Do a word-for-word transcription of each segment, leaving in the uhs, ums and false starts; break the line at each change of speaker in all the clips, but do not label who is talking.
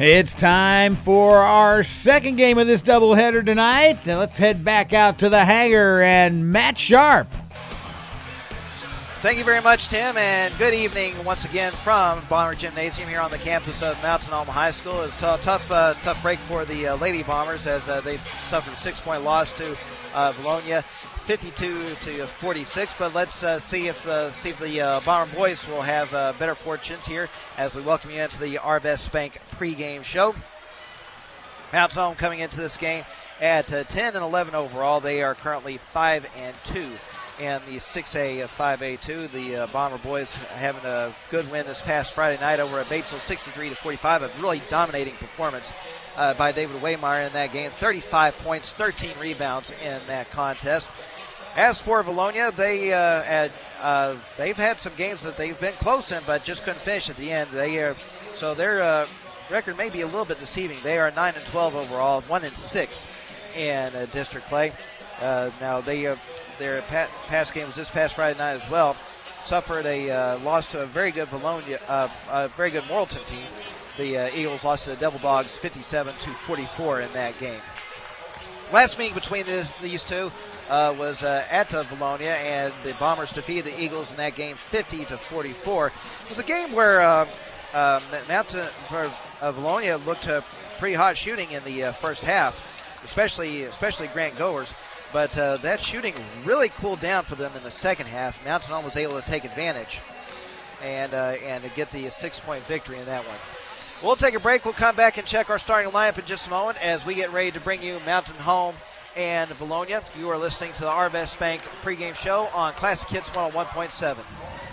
It's time for our second game of this doubleheader tonight. Now let's head back out to the hangar and Matt Sharp.
Thank you very much, Tim, and good evening once again from Bomber Gymnasium here on the campus of Mountain Home High School. It's a t- tough, uh, tough break for the uh, Lady Bombers as uh, they suffered a six-point loss to uh, Vilonia, fifty-two to forty-six. But let's uh, see if uh, see if the uh, Bomber boys will have uh, better fortunes here as we welcome you into the Arvest Bank pregame show. Mountain Home coming into this game at uh, ten and eleven overall. They are currently five and two. And the six A, five A two, the uh, Bomber boys having a good win this past Friday night over at Batesville, sixty-three to forty-five. A really dominating performance uh, by David Waymeyer in that game. thirty-five points, thirteen rebounds in that contest. As for Vilonia, they uh, had, uh, they've had some games that they've been close in, but just couldn't finish at the end. They are so their uh, record may be a little bit deceiving. They are nine and twelve overall, one and six in uh, district play. Uh, now they uh, their past game was this past Friday night as well. Suffered a uh, loss to a very good Vilonia, uh, a very good Morrilton team. The uh, Eagles lost to the Devil Dogs fifty-seven to forty-four in that game. Last meeting between this, these two uh, was uh, at uh, Vilonia, and the Bombers defeated the Eagles in that game fifty to forty-four. It was a game where uh, uh, Mountain uh, Vilonia looked uh, pretty hot shooting in the uh, first half, especially especially Grant Goers. But uh, that shooting really cooled down for them in the second half. Mountain Home was able to take advantage and uh, and to get the six-point victory in that one. We'll take a break. We'll come back and check our starting lineup in just a moment as we get ready to bring you Mountain Home and Vilonia. You are listening to the Arvest Bank pregame show on Classic Hits one oh one point seven.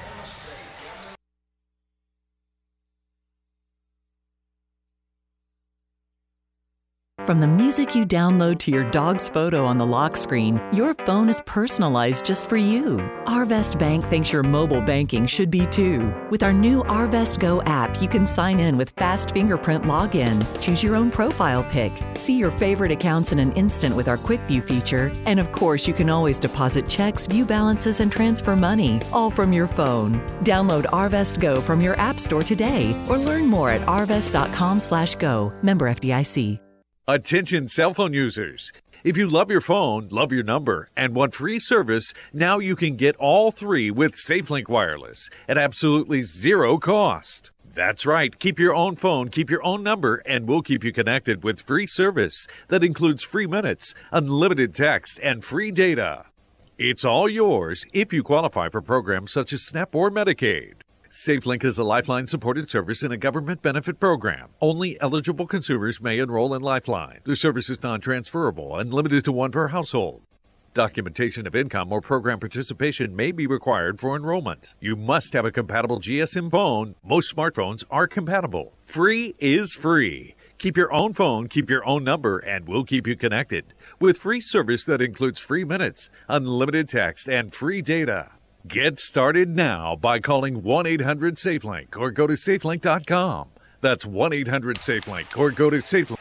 From the music you download to your dog's photo on the lock screen, your phone is personalized just for you. Arvest Bank thinks your mobile banking should be too. With our new Arvest Go app, you can sign in with fast fingerprint login, choose your own profile pic, see your favorite accounts in an instant with our Quick View feature, and of course, you can always deposit checks, view balances, and transfer money, all from your phone. Download Arvest Go from your app store today or learn more at arvest.com slash go. Member F D I C.
Attention cell phone users. If you love your phone, love your number, and want free service, now you can get all three with SafeLink Wireless at absolutely zero cost. That's right. Keep your own phone, keep your own number, and we'll keep you connected with free service that includes free minutes, unlimited text, and free data. It's all yours if you qualify for programs such as SNAP or Medicaid. SafeLink is a Lifeline-supported service in a government benefit program. Only eligible consumers may enroll in Lifeline. The service is non-transferable and limited to one per household. Documentation of income or program participation may be required for enrollment. You must have a compatible G S M phone. Most smartphones are compatible. Free is free. Keep your own phone, keep your own number, and we'll keep you connected with free service that includes free minutes, unlimited text, and free data. Get started now by calling one eight hundred SafeLink or go to safelink dot com. That's one eight hundred SafeLink or go to safelink.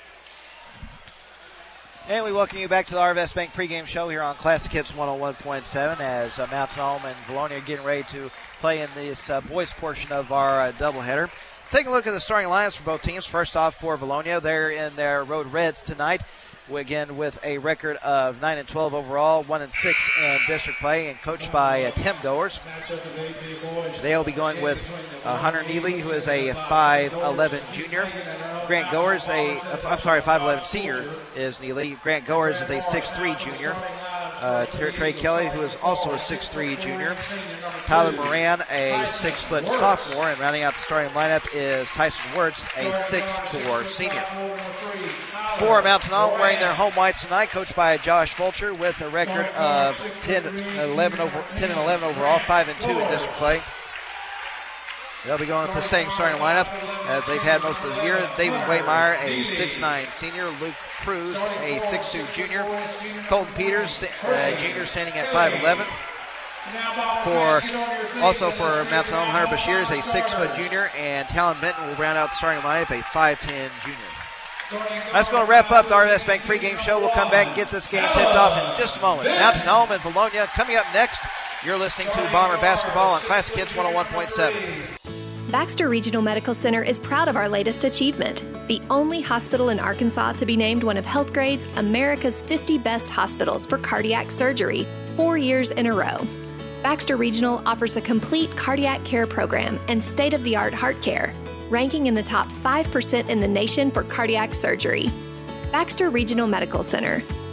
And we welcome you back to the Arvest Bank pregame show here on Classic Hits one oh one point seven as uh, Mountain Home and Vilonia are getting ready to play in this uh, boys portion of our uh, doubleheader. Take a look at the starting lineups for both teams. First off, for Vilonia, they're in their road reds tonight. Again, with a record of nine and twelve overall, one and six in district play, and coached by uh, Tim Goers. They'll be going with uh, Hunter Neely, who is a five eleven junior. Grant Goers, a I'm sorry, five eleven senior is Neely. Grant Goers is a six three junior. Uh, Trey Kelly, who is also a six three junior. Tyler Moran, a six foot sophomore. And rounding out the starting lineup is Tyson Wirtz, a six four senior. For Mountain Home, wearing their home whites tonight, coached by Josh Fulcher with a record of ten, eleven over, ten and eleven overall, five and two in district play. They'll be going with the same starting lineup as they've had most of the year. David Waymeyer, a six nine senior. Luke Cruz, a six two junior. Colton Peters, uh, junior, standing at five eleven. For also for Mountain Home, Hunter Bashir is a six foot junior, and Talon Benton will round out the starting lineup, a five ten junior. That's going to wrap up the Arvest Bank pregame show. We'll come back and get this game tipped off in just a moment. Mountain Home and Vilonia coming up next. You're listening to Bomber Basketball on Classic Hits one oh one point seven.
Baxter Regional Medical Center is proud of our latest achievement, the only hospital in Arkansas to be named one of HealthGrade's America's fifty Best Hospitals for Cardiac Surgery, four years in a row. Baxter Regional offers a complete cardiac care program and state-of-the-art heart care, ranking in the top five percent in the nation for cardiac surgery. Baxter Regional Medical Center,